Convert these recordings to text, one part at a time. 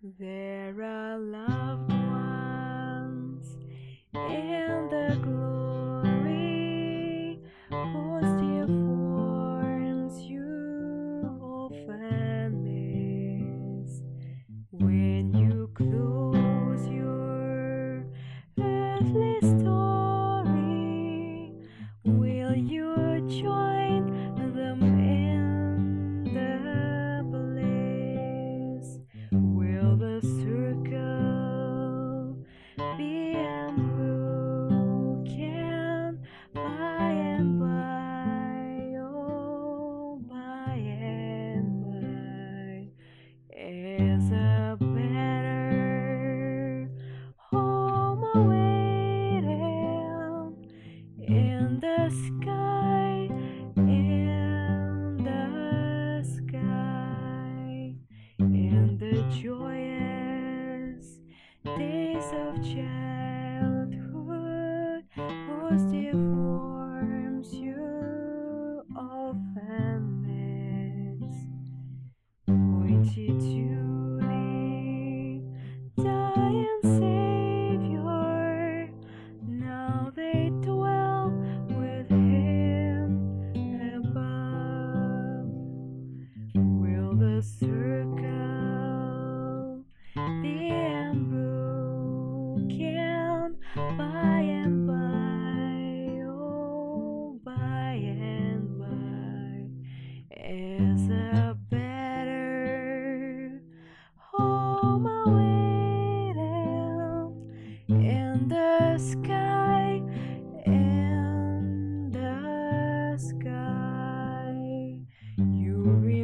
There are loved ones in the glory whose dear forms you often miss. When you close your earthly story, will you join them in the bliss? Will the circle be unbroken by and by, oh, by and by, as a better home awaiting in the sky, in the sky, in the joyous days of childhood, whose dear forms you often miss. Pointed to the dying Savior, now they dwell with Him above. Will the circle be unbroken by and by, oh, by and by, as a better home awaiting in the sky, in the sky. You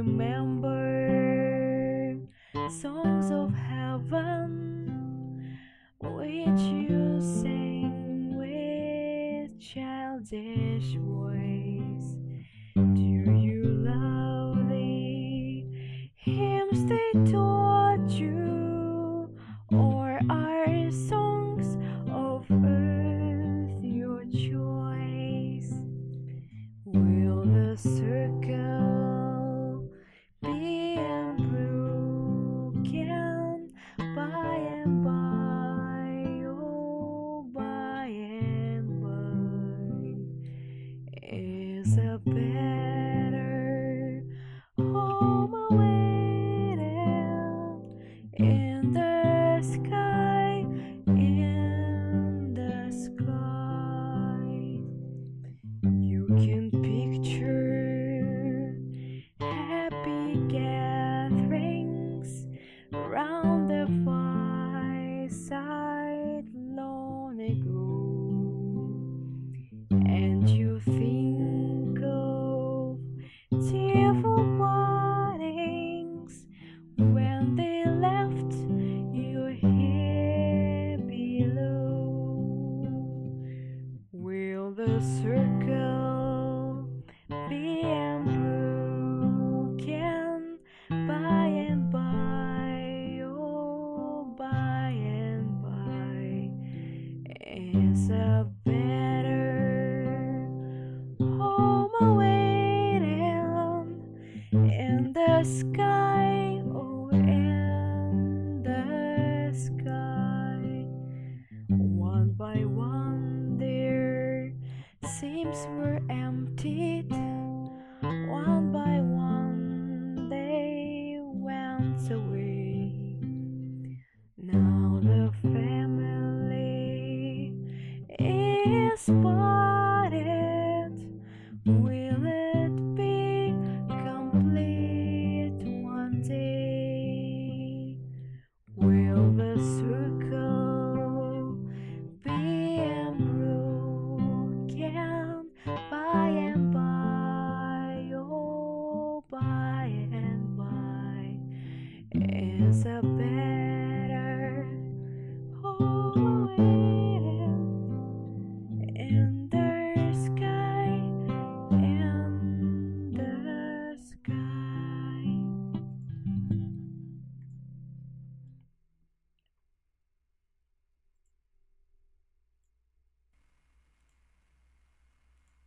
remember songs of heaven which you sang with childish voice. Do you love the hymns they taught you, or are songs of earth your choice? Will the circle be unbroken by and by, oh, by and by, is a better home awaiting in the sky, in the sky. You can picture happy gatherings round the fireside long ago, and you think of tearful partings when they left you here below. Will the circle be unbroken by and by, oh, by and by, as a better home awaiting in the sky, oh, in the sky. One by one their seams were emptied, one by one they went away. Now the family is parted. Will it be complete one day? Will the circle be unbroken by and by, oh, by and by, as a